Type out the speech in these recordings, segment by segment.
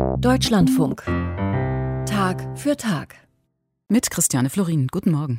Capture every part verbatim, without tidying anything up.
Deutschlandfunk. Tag für Tag. Mit Christiane Florin. Guten Morgen.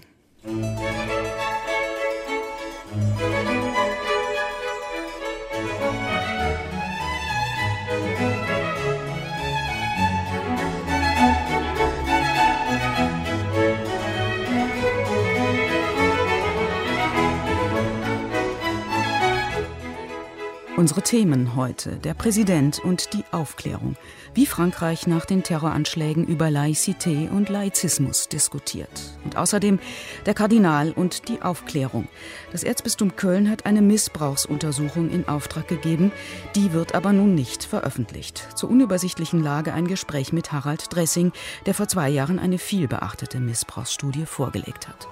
Unsere Themen heute: der Präsident und die Aufklärung. Wie Frankreich nach den Terroranschlägen über Laizität und Laizismus diskutiert. Und außerdem der Kardinal und die Aufklärung. Das Erzbistum Köln hat eine Missbrauchsuntersuchung in Auftrag gegeben. Die wird aber nun nicht veröffentlicht. Zur unübersichtlichen Lage ein Gespräch mit Harald Dressing, der vor zwei Jahren eine vielbeachtete Missbrauchsstudie vorgelegt hat.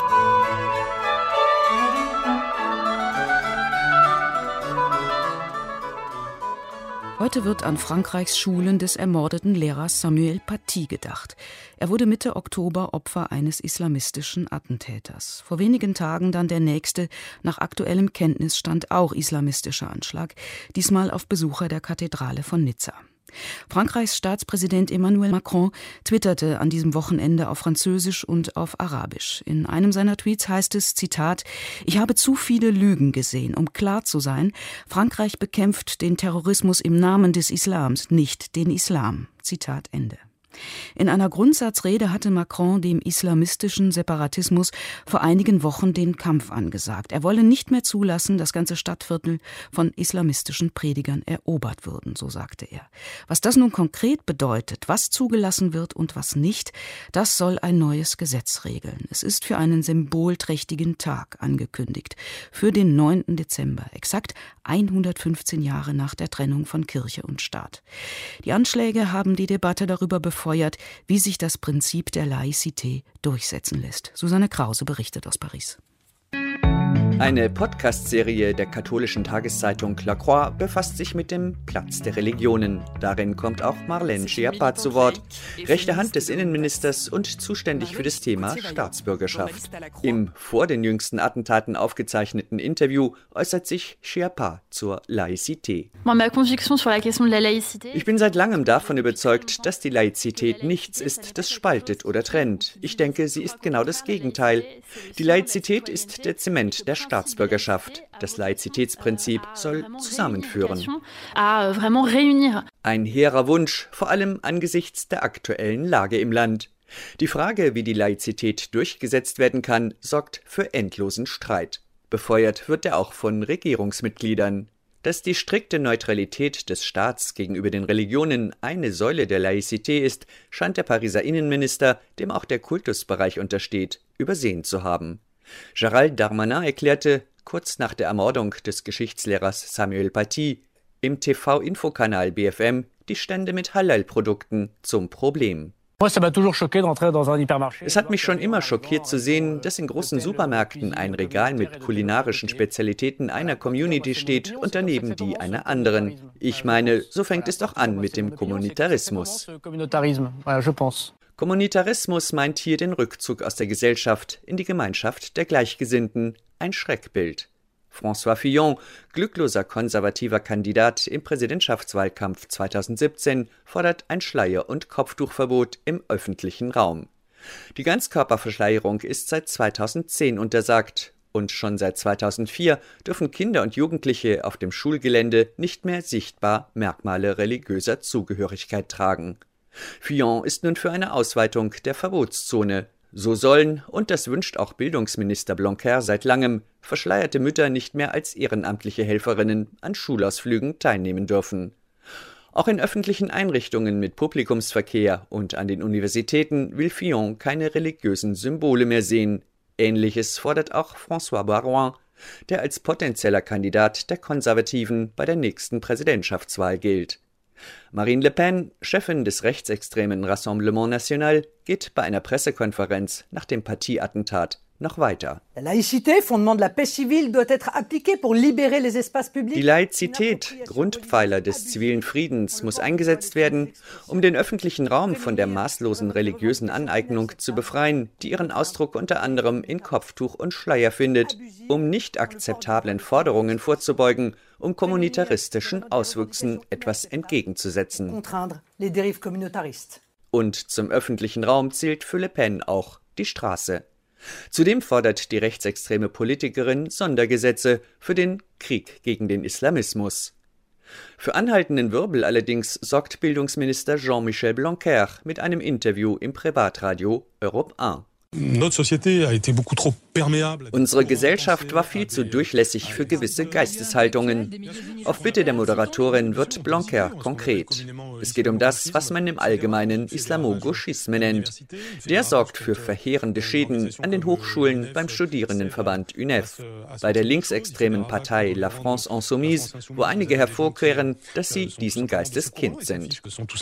Heute wird an Frankreichs Schulen des ermordeten Lehrers Samuel Paty gedacht. Er wurde Mitte Oktober Opfer eines islamistischen Attentäters. Vor wenigen Tagen dann der nächste, nach aktuellem Kenntnisstand auch islamistischer Anschlag, diesmal auf Besucher der Kathedrale von Nizza. Frankreichs Staatspräsident Emmanuel Macron twitterte an diesem Wochenende auf Französisch und auf Arabisch. In einem seiner Tweets heißt es, Zitat, „Ich habe zu viele Lügen gesehen, um klar zu sein, Frankreich bekämpft den Terrorismus im Namen des Islams, nicht den Islam." Zitat Ende. In einer Grundsatzrede hatte Macron dem islamistischen Separatismus vor einigen Wochen den Kampf angesagt. Er wolle nicht mehr zulassen, dass ganze Stadtviertel von islamistischen Predigern erobert würden, so sagte er. Was das nun konkret bedeutet, was zugelassen wird und was nicht, das soll ein neues Gesetz regeln. Es ist für einen symbolträchtigen Tag angekündigt, für den neunten Dezember, exakt hundertfünfzehn Jahre nach der Trennung von Kirche und Staat. Die Anschläge haben die Debatte darüber befeuert, wie sich das Prinzip der Laizität durchsetzen lässt. Susanne Krause berichtet aus Paris. Eine Podcast-Serie der katholischen Tageszeitung La Croix befasst sich mit dem Platz der Religionen. Darin kommt auch Marlène Schiappa zu Wort, rechte Hand des Innenministers und zuständig für das Thema Staatsbürgerschaft. Im vor den jüngsten Attentaten aufgezeichneten Interview äußert sich Schiappa zur Laizität. Ich bin seit langem davon überzeugt, dass die Laizität nichts ist, das spaltet oder trennt. Ich denke, sie ist genau das Gegenteil. Die Laizität ist der Zement der Staatsbürgerschaft. Das Laizitätsprinzip soll zusammenführen. Ein hehrer Wunsch, vor allem angesichts der aktuellen Lage im Land. Die Frage, wie die Laizität durchgesetzt werden kann, sorgt für endlosen Streit. Befeuert wird er auch von Regierungsmitgliedern. Dass die strikte Neutralität des Staats gegenüber den Religionen eine Säule der Laizität ist, scheint der Pariser Innenminister, dem auch der Kultusbereich untersteht, übersehen zu haben. Gérald Darmanin erklärte, kurz nach der Ermordung des Geschichtslehrers Samuel Paty, im T V-Infokanal B F M die Stände mit Halal-Produkten zum Problem. Es hat mich schon immer schockiert zu sehen, dass in großen Supermärkten ein Regal mit kulinarischen Spezialitäten einer Community steht und daneben die einer anderen. Ich meine, so fängt es doch an mit dem Kommunitarismus. Kommunitarismus meint hier den Rückzug aus der Gesellschaft in die Gemeinschaft der Gleichgesinnten, ein Schreckbild. François Fillon, glückloser konservativer Kandidat im Präsidentschaftswahlkampf zweitausendsiebzehn, fordert ein Schleier- und Kopftuchverbot im öffentlichen Raum. Die Ganzkörperverschleierung ist seit zweitausendzehn untersagt und schon seit zweitausendvier dürfen Kinder und Jugendliche auf dem Schulgelände nicht mehr sichtbar Merkmale religiöser Zugehörigkeit tragen. Fillon ist nun für eine Ausweitung der Verbotszone. So sollen, und das wünscht auch Bildungsminister Blanquer seit langem, verschleierte Mütter nicht mehr als ehrenamtliche Helferinnen an Schulausflügen teilnehmen dürfen. Auch in öffentlichen Einrichtungen mit Publikumsverkehr und an den Universitäten will Fillon keine religiösen Symbole mehr sehen. Ähnliches fordert auch François Baroin, der als potenzieller Kandidat der Konservativen bei der nächsten Präsidentschaftswahl gilt. Marine Le Pen, Chefin des rechtsextremen Rassemblement National, geht bei einer Pressekonferenz nach dem Paty-Attentat noch weiter. Die Laizität, Grundpfeiler des zivilen Friedens, muss eingesetzt werden, um den öffentlichen Raum von der maßlosen religiösen Aneignung zu befreien, die ihren Ausdruck unter anderem in Kopftuch und Schleier findet, um nicht akzeptablen Forderungen vorzubeugen um kommunitaristischen Auswüchsen etwas entgegenzusetzen. Und zum öffentlichen Raum zählt für Le Pen auch die Straße. Zudem fordert die rechtsextreme Politikerin Sondergesetze für den Krieg gegen den Islamismus. Für anhaltenden Wirbel allerdings sorgt Bildungsminister Jean-Michel Blanquer mit einem Interview im Privatradio Europe eins. Unsere Gesellschaft war viel zu durchlässig für gewisse Geisteshaltungen. Auf Bitte der Moderatorin wird Blanquer konkret. Es geht um das, was man im Allgemeinen Islamo-Gauchisme nennt. Der sorgt für verheerende Schäden an den Hochschulen beim Studierendenverband U N E F, bei der linksextremen Partei La France Insoumise, wo einige hervorkehren, dass sie diesen Geistes Kind sind.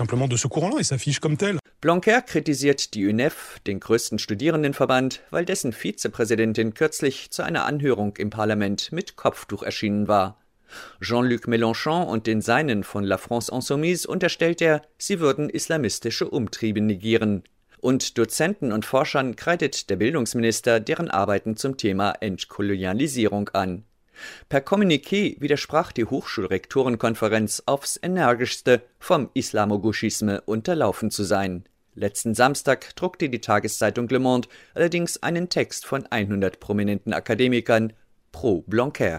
Blanquer kritisiert die U N E F, den größten Studierendenverband, weil dessen Vizepräsidentin kürzlich zu einer Anhörung im Parlament mit Kopftuch erschienen war. Jean-Luc Mélenchon und den Seinen von La France Insoumise unterstellt er, sie würden islamistische Umtriebe negieren. Und Dozenten und Forschern kreidet der Bildungsminister deren Arbeiten zum Thema Entkolonialisierung an. Per Kommuniqué widersprach die Hochschulrektorenkonferenz aufs Energischste, vom Islamo-Gauchisme unterlaufen zu sein. Letzten Samstag druckte die Tageszeitung Le Monde allerdings einen Text von hundert prominenten Akademikern pro Blanquer.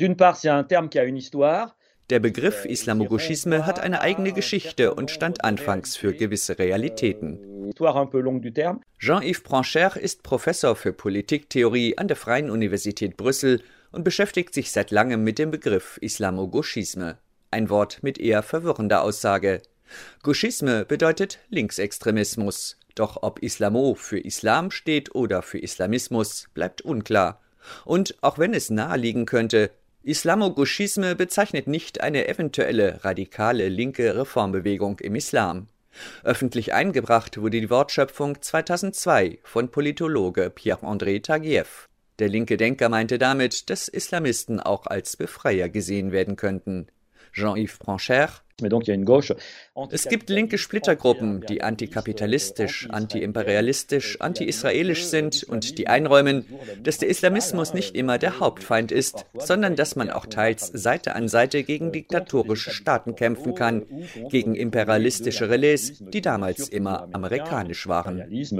Der Begriff Islamo-Gauchisme hat eine eigene Geschichte und stand anfangs für gewisse Realitäten. Jean-Yves Brancher ist Professor für Politiktheorie an der Freien Universität Brüssel und beschäftigt sich seit langem mit dem Begriff Islamo-Gauchisme. Ein Wort mit eher verwirrender Aussage. Gauchisme bedeutet Linksextremismus. Doch ob Islamo für Islam steht oder für Islamismus, bleibt unklar. Und auch wenn es naheliegen könnte, Islamo-Gauchisme bezeichnet nicht eine eventuelle radikale linke Reformbewegung im Islam. Öffentlich eingebracht wurde die Wortschöpfung zweitausendzwei von Politologe Pierre-André Taguieff. Der linke Denker meinte damit, dass Islamisten auch als Befreier gesehen werden könnten. Jean-Yves Brancher: Es gibt linke Splittergruppen, die antikapitalistisch, antiimperialistisch, anti-israelisch sind und die einräumen, dass der Islamismus nicht immer der Hauptfeind ist, sondern dass man auch teils Seite an Seite gegen diktatorische Staaten kämpfen kann, gegen imperialistische Relais, die damals immer amerikanisch waren.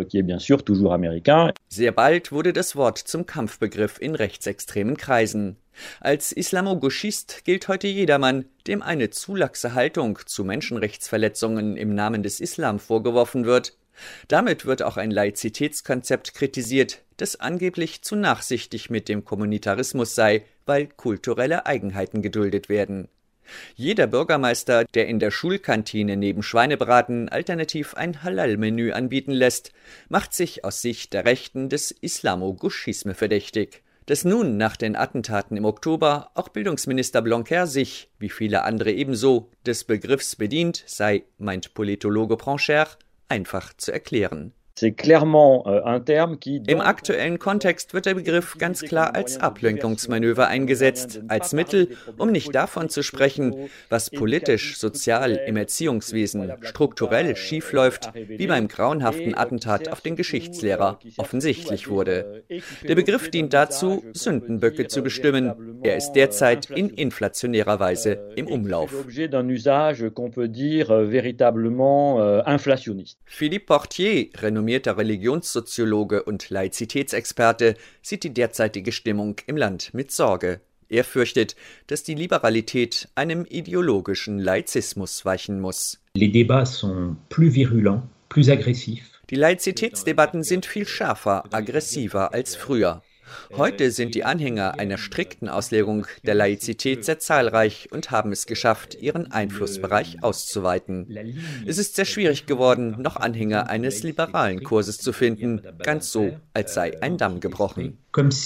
Sehr bald wurde das Wort zum Kampfbegriff in rechtsextremen Kreisen. Als Islamo-Gauchist gilt heute jedermann, dem eine zu laxe Haltung zu Menschenrechtsverletzungen im Namen des Islam vorgeworfen wird. Damit wird auch ein Laizitätskonzept kritisiert, das angeblich zu nachsichtig mit dem Kommunitarismus sei, weil kulturelle Eigenheiten geduldet werden. Jeder Bürgermeister, der in der Schulkantine neben Schweinebraten alternativ ein Halal-Menü anbieten lässt, macht sich aus Sicht der Rechten des Islamo-Gauchisme verdächtig. Dass nun nach den Attentaten im Oktober auch Bildungsminister Blanquer sich, wie viele andere ebenso, des Begriffs bedient, sei, meint Politologe Brancher, einfach zu erklären. Im aktuellen Kontext wird der Begriff ganz klar als Ablenkungsmanöver eingesetzt, als Mittel, um nicht davon zu sprechen, was politisch, sozial, im Erziehungswesen strukturell schiefläuft, wie beim grauenhaften Attentat auf den Geschichtslehrer offensichtlich wurde. Der Begriff dient dazu, Sündenböcke zu bestimmen. Er ist derzeit in inflationärer Weise im Umlauf. Philippe Portier, renommiert Religionssoziologe und Laizitätsexperte, sieht die derzeitige Stimmung im Land mit Sorge. Er fürchtet, dass die Liberalität einem ideologischen Laizismus weichen muss. Die Laizitätsdebatten sind viel schärfer, aggressiver als früher. Heute sind die Anhänger einer strikten Auslegung der Laizität sehr zahlreich und haben es geschafft, ihren Einflussbereich auszuweiten. Es ist sehr schwierig geworden, noch Anhänger eines liberalen Kurses zu finden, ganz so, als sei ein Damm gebrochen.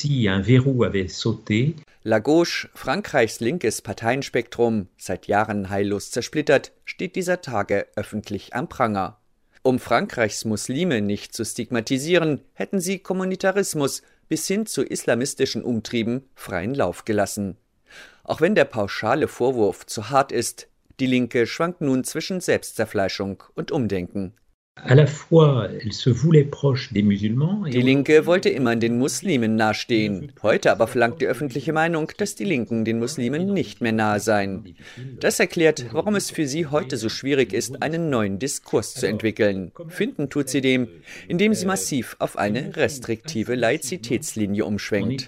La Gauche, Frankreichs linkes Parteienspektrum, seit Jahren heillos zersplittert, steht dieser Tage öffentlich am Pranger. Um Frankreichs Muslime nicht zu stigmatisieren, hätten sie Kommunitarismus bis hin zu islamistischen Umtrieben freien Lauf gelassen. Auch wenn der pauschale Vorwurf zu hart ist, die Linke schwankt nun zwischen Selbstzerfleischung und Umdenken. Die Linke wollte immer den Muslimen nahestehen. Heute aber verlangt die öffentliche Meinung, dass die Linken den Muslimen nicht mehr nahe seien. Das erklärt, warum es für sie heute so schwierig ist, einen neuen Diskurs zu entwickeln. Finden tut sie dem, indem sie massiv auf eine restriktive Laizitätslinie umschwenkt.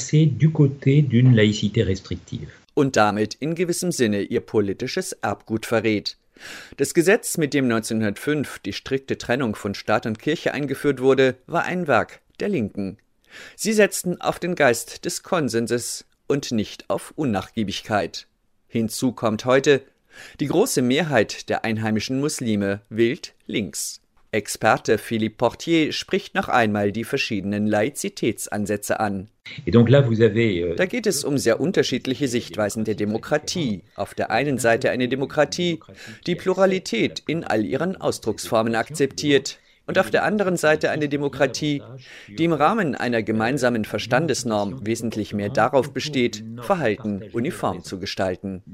Und damit in gewissem Sinne ihr politisches Erbgut verrät. Das Gesetz, mit dem neunzehnhundertfünf die strikte Trennung von Staat und Kirche eingeführt wurde, war ein Werk der Linken. Sie setzten auf den Geist des Konsenses und nicht auf Unnachgiebigkeit. Hinzu kommt heute, die große Mehrheit der einheimischen Muslime wählt links. Experte Philippe Portier spricht noch einmal die verschiedenen Laizitätsansätze an. Da geht es um sehr unterschiedliche Sichtweisen der Demokratie. Auf der einen Seite eine Demokratie, die Pluralität in all ihren Ausdrucksformen akzeptiert. Und auf der anderen Seite eine Demokratie, die im Rahmen einer gemeinsamen Verstandesnorm wesentlich mehr darauf besteht, Verhalten uniform zu gestalten.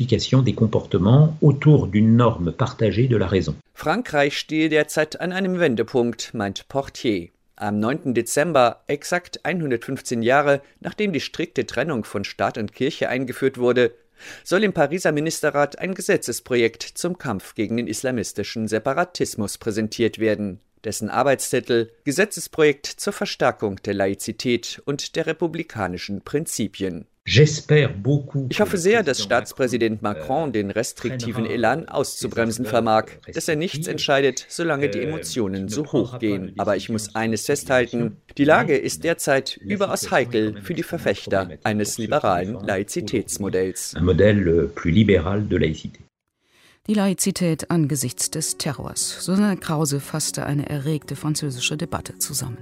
Frankreich stehe derzeit an einem Wendepunkt, meint Portier. Am neunten Dezember, exakt hundertfünfzehn Jahre nachdem die strikte Trennung von Staat und Kirche eingeführt wurde, soll im Pariser Ministerrat ein Gesetzesprojekt zum Kampf gegen den islamistischen Separatismus präsentiert werden. Dessen Arbeitstitel Gesetzesprojekt zur Verstärkung der Laizität und der republikanischen Prinzipien. Ich hoffe sehr, dass Staatspräsident Macron den restriktiven Elan auszubremsen vermag, dass er nichts entscheidet, solange die Emotionen so hoch gehen. Aber ich muss eines festhalten, die Lage ist derzeit überaus heikel für die Verfechter eines liberalen Laizitätsmodells. Die Laizität angesichts des Terrors. Susanne Krause fasste eine erregte französische Debatte zusammen.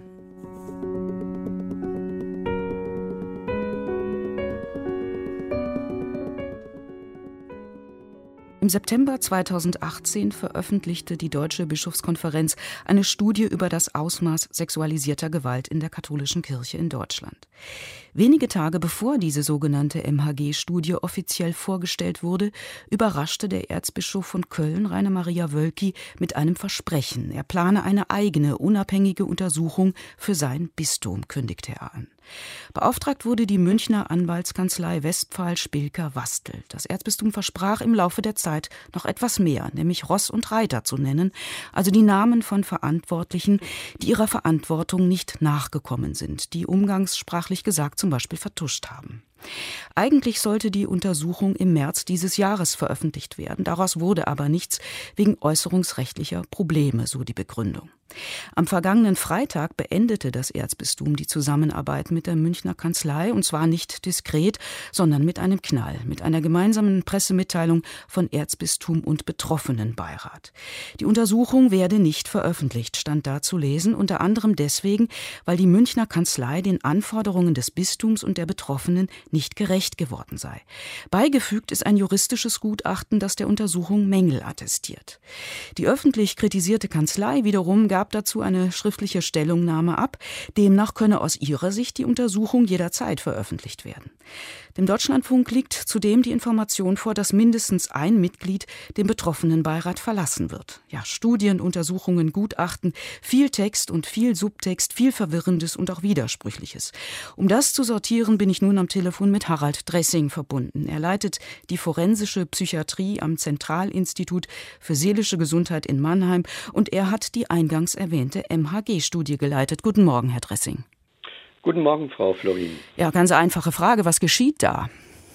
Im September zweitausendachtzehn veröffentlichte die Deutsche Bischofskonferenz eine Studie über das Ausmaß sexualisierter Gewalt in der katholischen Kirche in Deutschland. Wenige Tage bevor diese sogenannte M H G-Studie offiziell vorgestellt wurde, überraschte der Erzbischof von Köln, Rainer Maria Wölki, mit einem Versprechen. Er plane eine eigene, unabhängige Untersuchung für sein Bistum, kündigte er an. Beauftragt wurde die Münchner Anwaltskanzlei Westphal Spilker Wastel. Das Erzbistum versprach im Laufe der Zeit noch etwas mehr, nämlich Ross und Reiter zu nennen, also die Namen von Verantwortlichen, die ihrer Verantwortung nicht nachgekommen sind, die umgangssprachlich gesagt zum Beispiel vertuscht haben. Eigentlich sollte die Untersuchung im März dieses Jahres veröffentlicht werden. Daraus wurde aber nichts wegen äußerungsrechtlicher Probleme, so die Begründung. Am vergangenen Freitag beendete das Erzbistum die Zusammenarbeit mit der Münchner Kanzlei, und zwar nicht diskret, sondern mit einem Knall, mit einer gemeinsamen Pressemitteilung von Erzbistum und Betroffenenbeirat. Die Untersuchung werde nicht veröffentlicht, stand da zu lesen, unter anderem deswegen, weil die Münchner Kanzlei den Anforderungen des Bistums und der Betroffenen nicht gerecht geworden sei. Beigefügt ist ein juristisches Gutachten, das der Untersuchung Mängel attestiert. Die öffentlich kritisierte Kanzlei wiederum gab dazu eine schriftliche Stellungnahme ab. Demnach könne aus ihrer Sicht die Untersuchung jederzeit veröffentlicht werden. Dem Deutschlandfunk liegt zudem die Information vor, dass mindestens ein Mitglied den Betroffenenbeirat verlassen wird. Ja, Studien, Untersuchungen, Gutachten, viel Text und viel Subtext, viel Verwirrendes und auch Widersprüchliches. Um das zu sortieren, bin ich nun am Telefon mit Harald Dressing verbunden. Er leitet die forensische Psychiatrie am Zentralinstitut für seelische Gesundheit in Mannheim und er hat die eingangs erwähnte M H G-Studie geleitet. Guten Morgen, Herr Dressing. Guten Morgen, Frau Florin. Ja, ganz einfache Frage. Was geschieht da?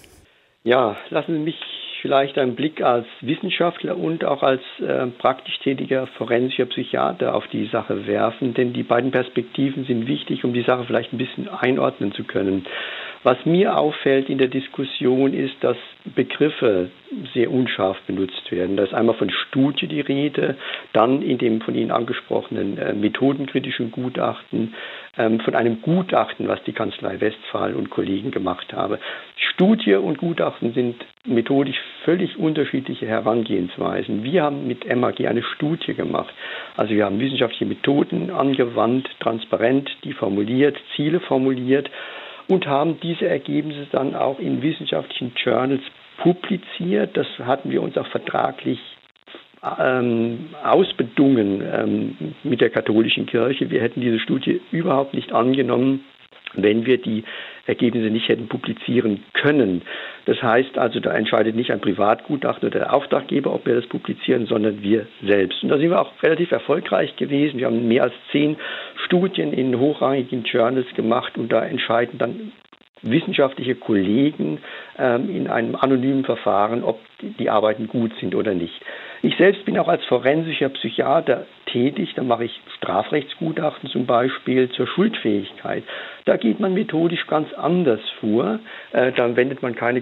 Ja, lassen Sie mich vielleicht einen Blick als Wissenschaftler und auch als äh, praktisch tätiger forensischer Psychiater auf die Sache werfen, denn die beiden Perspektiven sind wichtig, um die Sache vielleicht ein bisschen einordnen zu können. Was mir auffällt in der Diskussion ist, dass Begriffe sehr unscharf benutzt werden. Da ist einmal von Studie die Rede, dann in dem von Ihnen angesprochenen äh, methodenkritischen Gutachten, ähm, von einem Gutachten, was die Kanzlei Westphal und Kollegen gemacht haben. Studie und Gutachten sind methodisch völlig unterschiedliche Herangehensweisen. Wir haben mit M H G eine Studie gemacht. Also wir haben wissenschaftliche Methoden angewandt, transparent, die formuliert, Ziele formuliert, und haben diese Ergebnisse dann auch in wissenschaftlichen Journals publiziert. Das hatten wir uns auch vertraglich ähm, ausbedungen ähm, mit der katholischen Kirche. Wir hätten diese Studie überhaupt nicht angenommen, wenn wir die Ergebnisse nicht hätten publizieren können. Das heißt also, da entscheidet nicht ein Privatgutachter oder der Auftraggeber, ob wir das publizieren, sondern wir selbst. Und da sind wir auch relativ erfolgreich gewesen. Wir haben mehr als zehn Studien in hochrangigen Journals gemacht und da entscheiden dann wissenschaftliche Kollegen ähm, in einem anonymen Verfahren, ob die, die Arbeiten gut sind oder nicht. Ich selbst bin auch als forensischer Psychiater tätig. Da mache ich Strafrechtsgutachten zum Beispiel zur Schuldfähigkeit. Da geht man methodisch ganz anders vor. Äh, da wendet man keine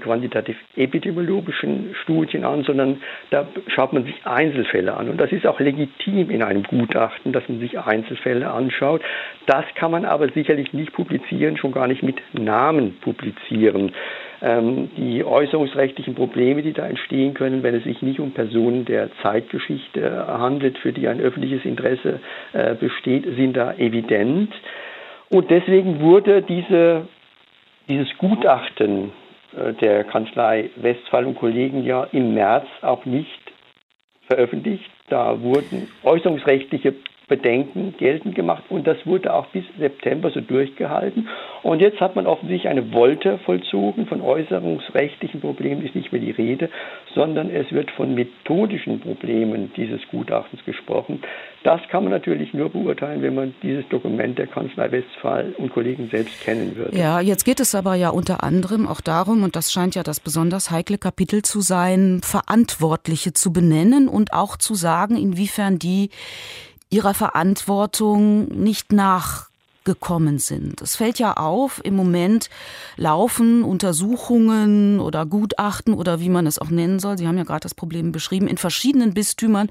quantitativ-epidemiologischen Studien an, sondern da schaut man sich Einzelfälle an. Und das ist auch legitim in einem Gutachten, dass man sich Einzelfälle anschaut. Das kann man aber sicherlich nicht publizieren, schon gar nicht mit Namen publizieren. Ähm, die äußerungsrechtlichen Probleme, die da entstehen können, wenn es sich nicht um Personen der Zeitgeschichte handelt, für die ein öffentliches Interesse äh, besteht, sind da evident. Und deswegen wurde diese, dieses Gutachten äh, der Kanzlei Westphal und Kollegen ja im März auch nicht veröffentlicht. Da wurden äußerungsrechtliche Bedenken geltend gemacht und das wurde auch bis September so durchgehalten. Und jetzt hat man offensichtlich eine Wolte vollzogen. Von äußerungsrechtlichen Problemen ist nicht mehr die Rede, sondern es wird von methodischen Problemen dieses Gutachtens gesprochen. Das kann man natürlich nur beurteilen, wenn man dieses Dokument der Kanzlei Westphal und Kollegen selbst kennen würde. Ja, jetzt geht es aber ja unter anderem auch darum, und das scheint ja das besonders heikle Kapitel zu sein, Verantwortliche zu benennen und auch zu sagen, inwiefern die ihrer Verantwortung nicht nachgekommen sind. Es fällt ja auf, im Moment laufen Untersuchungen oder Gutachten oder wie man es auch nennen soll, Sie haben ja gerade das Problem beschrieben, in verschiedenen Bistümern.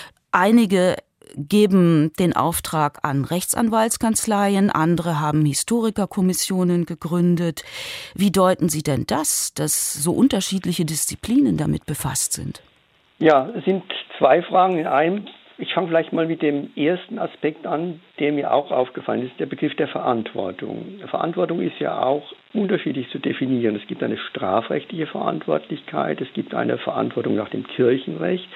Einige geben den Auftrag an Rechtsanwaltskanzleien, andere haben Historikerkommissionen gegründet. Wie deuten Sie denn das, dass so unterschiedliche Disziplinen damit befasst sind? Ja, es sind zwei Fragen in einem. Ich fange vielleicht mal mit dem ersten Aspekt an, der mir auch aufgefallen ist, der Begriff der Verantwortung. Verantwortung ist ja auch unterschiedlich zu definieren. Es gibt eine strafrechtliche Verantwortlichkeit, es gibt eine Verantwortung nach dem Kirchenrecht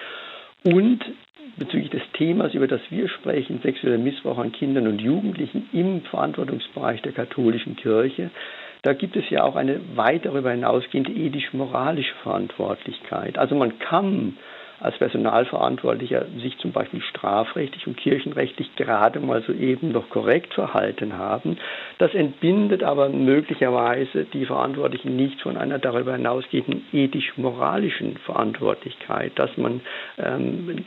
und bezüglich des Themas, über das wir sprechen, sexueller Missbrauch an Kindern und Jugendlichen im Verantwortungsbereich der katholischen Kirche, da gibt es ja auch eine weit darüber hinausgehende ethisch-moralische Verantwortlichkeit. Also man kann als Personalverantwortlicher sich zum Beispiel strafrechtlich und kirchenrechtlich gerade mal so eben noch korrekt verhalten haben. Das entbindet aber möglicherweise die Verantwortlichen nicht von einer darüber hinausgehenden ethisch-moralischen Verantwortlichkeit, dass man ähm,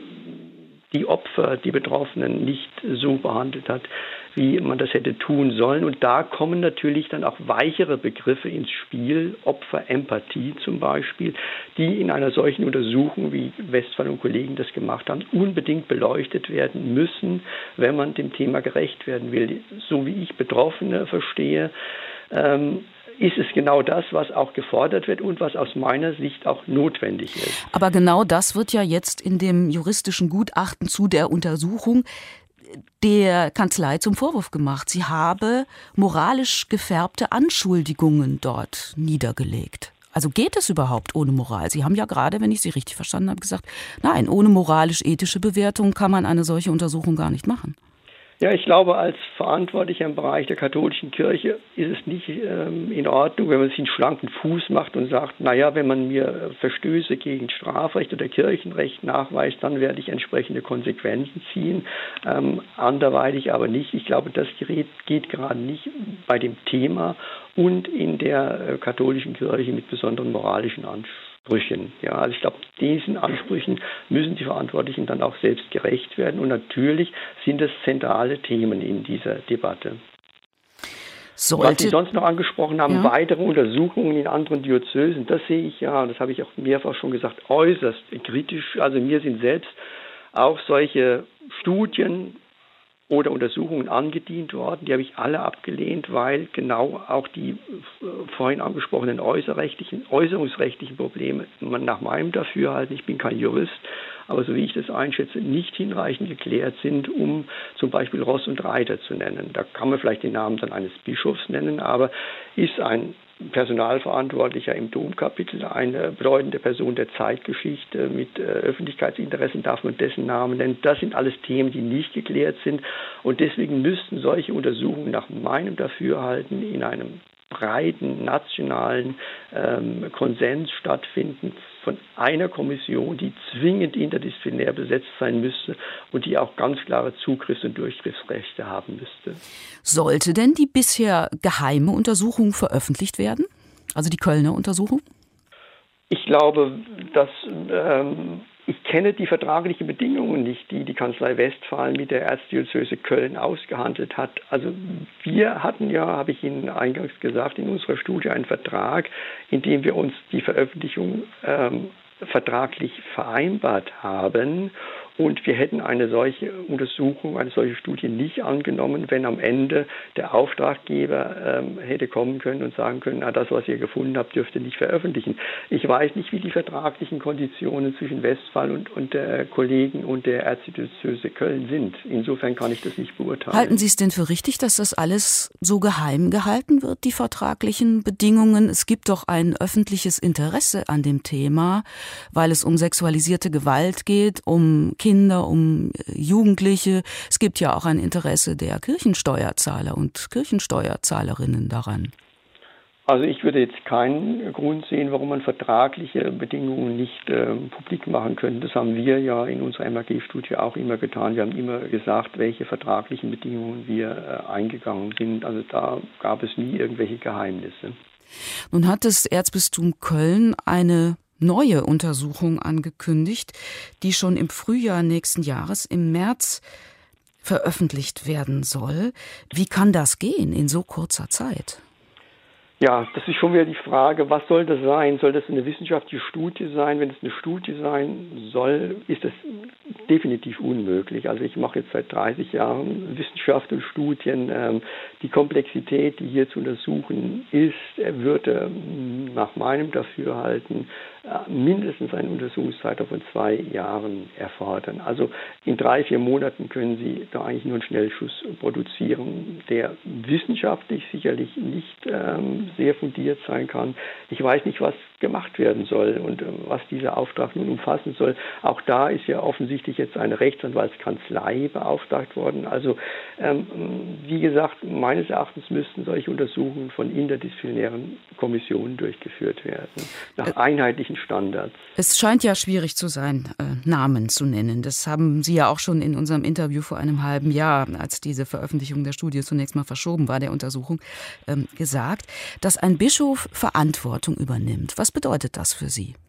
die Opfer, die Betroffenen nicht so behandelt hat, wie man das hätte tun sollen. Und da kommen natürlich dann auch weichere Begriffe ins Spiel, Opferempathie zum Beispiel, die in einer solchen Untersuchung, wie Westphal und Kollegen das gemacht haben, unbedingt beleuchtet werden müssen, wenn man dem Thema gerecht werden will. So wie ich Betroffene verstehe, ähm, ist es genau das, was auch gefordert wird und was aus meiner Sicht auch notwendig ist. Aber genau das wird ja jetzt in dem juristischen Gutachten zu der Untersuchung der Kanzlei zum Vorwurf gemacht. Sie habe moralisch gefärbte Anschuldigungen dort niedergelegt. Also geht es überhaupt ohne Moral? Sie haben ja gerade, wenn ich Sie richtig verstanden habe, gesagt, nein, ohne moralisch-ethische Bewertung kann man eine solche Untersuchung gar nicht machen. Ja, ich glaube, als Verantwortlicher im Bereich der katholischen Kirche ist es nicht ähm, in Ordnung, wenn man sich einen schlanken Fuß macht und sagt, naja, wenn man mir Verstöße gegen Strafrecht oder Kirchenrecht nachweist, dann werde ich entsprechende Konsequenzen ziehen. Ähm, anderweitig aber nicht. Ich glaube, das geht, geht gerade nicht bei dem Thema und in der äh, katholischen Kirche mit besonderen moralischen Ansprüchen. Ja, also ich glaube, diesen Ansprüchen müssen die Verantwortlichen dann auch selbst gerecht werden. Und natürlich sind es zentrale Themen in dieser Debatte. Sollte, Was Sie sonst noch angesprochen haben, ja. weitere Untersuchungen in anderen Diözesen, das sehe ich ja, das habe ich auch mehrfach schon gesagt, äußerst kritisch. Also mir sind selbst auch solche Studien oder Untersuchungen angedient worden. Die habe ich alle abgelehnt, weil genau auch die äh, vorhin angesprochenen äußerrechtlichen, äußerungsrechtlichen Probleme man nach meinem Dafürhalten, ich bin kein Jurist, aber so wie ich das einschätze, nicht hinreichend geklärt sind, um zum Beispiel Ross und Reiter zu nennen. Da kann man vielleicht den Namen dann eines Bischofs nennen, aber ist ein Personalverantwortlicher im Domkapitel eine bedeutende Person der Zeitgeschichte mit äh, Öffentlichkeitsinteressen, darf man dessen Namen nennen. Das sind alles Themen, die nicht geklärt sind und deswegen müssten solche Untersuchungen nach meinem Dafürhalten in einem breiten nationalen ähm, Konsens stattfinden von einer Kommission, die zwingend interdisziplinär besetzt sein müsste und die auch ganz klare Zugriffs- und Durchgriffsrechte haben müsste. Sollte denn die bisher geheime Untersuchung veröffentlicht werden? Also die Kölner Untersuchung? Ich glaube, dass ähm, ich kenne die vertraglichen Bedingungen nicht, die die Kanzlei Westphalen mit der Erzdiözese Köln ausgehandelt hat. Also wir hatten ja, habe ich Ihnen eingangs gesagt, in unserer Studie einen Vertrag, in dem wir uns die Veröffentlichung ähm, vertraglich vereinbart haben. Und wir hätten eine solche Untersuchung, eine solche Studie nicht angenommen, wenn am Ende der Auftraggeber ähm, hätte kommen können und sagen können, na, das, was ihr gefunden habt, dürft ihr nicht veröffentlichen. Ich weiß nicht, wie die vertraglichen Konditionen zwischen Westphal und, und der Kollegen und der Erzdiözese Köln sind. Insofern kann ich das nicht beurteilen. Halten Sie es denn für richtig, dass das alles so geheim gehalten wird, die vertraglichen Bedingungen? Es gibt doch ein öffentliches Interesse an dem Thema, weil es um sexualisierte Gewalt geht, um Kinder, um Jugendliche. Es gibt ja auch ein Interesse der Kirchensteuerzahler und Kirchensteuerzahlerinnen daran. Also ich würde jetzt keinen Grund sehen, warum man vertragliche Bedingungen nicht äh, publik machen könnte. Das haben wir ja in unserer M A G-Studie auch immer getan. Wir haben immer gesagt, welche vertraglichen Bedingungen wir äh, eingegangen sind. Also da gab es nie irgendwelche Geheimnisse. Nun hat das Erzbistum Köln eine neue Untersuchung angekündigt, die schon im Frühjahr nächsten Jahres, im März, veröffentlicht werden soll. Wie kann das gehen in so kurzer Zeit? Ja, das ist schon wieder die Frage, was soll das sein? Soll das eine wissenschaftliche Studie sein? Wenn es eine Studie sein soll, ist das definitiv unmöglich. Also ich mache jetzt seit dreißig Jahren Wissenschaft und Studien. Die Komplexität, die hier zu untersuchen ist, würde nach meinem Dafürhalten mindestens eine Untersuchungszeit von zwei Jahren erfordern. Also in drei, vier Monaten können Sie da eigentlich nur einen Schnellschuss produzieren, der wissenschaftlich sicherlich nicht ähm, sehr fundiert sein kann. Ich weiß nicht, was gemacht werden soll und äh, was dieser Auftrag nun umfassen soll. Auch da ist ja offensichtlich jetzt eine Rechtsanwaltskanzlei beauftragt worden. Also ähm, wie gesagt, meines Erachtens müssten solche Untersuchungen von interdisziplinären Kommissionen durchgeführt werden, nach einheitlichen Standards. Es scheint ja schwierig zu sein, äh, Namen zu nennen. Das haben Sie ja auch schon in unserem Interview vor einem halben Jahr, als diese Veröffentlichung der Studie zunächst mal verschoben war, der Untersuchung, ähm, gesagt, dass ein Bischof Verantwortung übernimmt. Was bedeutet das für Sie?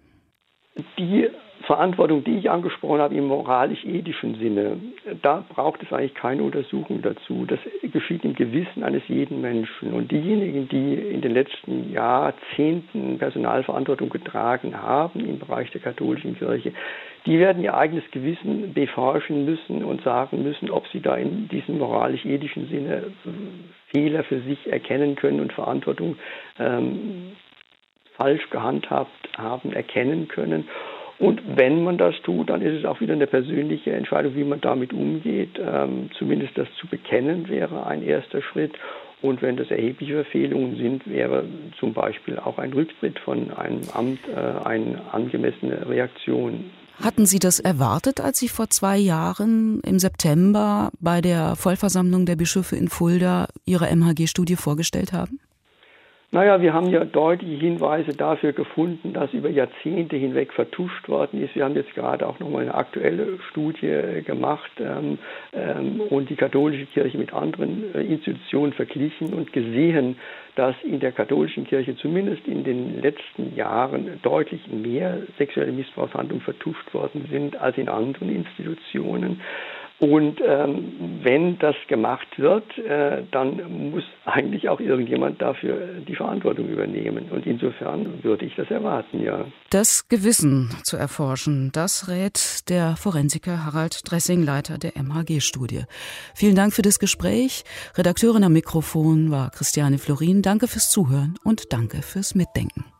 Die Verantwortung, die ich angesprochen habe, im moralisch-ethischen Sinne, da braucht es eigentlich keine Untersuchung dazu. Das geschieht im Gewissen eines jeden Menschen. Und diejenigen, die in den letzten Jahrzehnten Personalverantwortung getragen haben im Bereich der katholischen Kirche, die werden ihr eigenes Gewissen beforschen müssen und sagen müssen, ob sie da in diesem moralisch-ethischen Sinne Fehler für sich erkennen können und Verantwortung ähm, falsch gehandhabt haben, erkennen können. Und wenn man das tut, dann ist es auch wieder eine persönliche Entscheidung, wie man damit umgeht. Ähm, zumindest das zu bekennen wäre ein erster Schritt. Und wenn das erhebliche Verfehlungen sind, wäre zum Beispiel auch ein Rücktritt von einem Amt äh, eine angemessene Reaktion. Hatten Sie das erwartet, als Sie vor zwei Jahren im September bei der Vollversammlung der Bischöfe in Fulda Ihre M H G-Studie vorgestellt haben? Naja, wir haben ja deutliche Hinweise dafür gefunden, dass über Jahrzehnte hinweg vertuscht worden ist. Wir haben jetzt gerade auch nochmal eine aktuelle Studie gemacht ähm, ähm, und die katholische Kirche mit anderen äh, Institutionen verglichen und gesehen, dass in der katholischen Kirche zumindest in den letzten Jahren deutlich mehr sexuelle Missbrauchshandlungen vertuscht worden sind als in anderen Institutionen. Und ähm, wenn das gemacht wird, äh, dann muss eigentlich auch irgendjemand dafür die Verantwortung übernehmen. Und insofern würde ich das erwarten, ja. Das Gewissen zu erforschen, das rät der Forensiker Harald Dressing, Leiter der M H G-Studie. Vielen Dank für das Gespräch. Redakteurin am Mikrofon war Christiane Florin. Danke fürs Zuhören und danke fürs Mitdenken.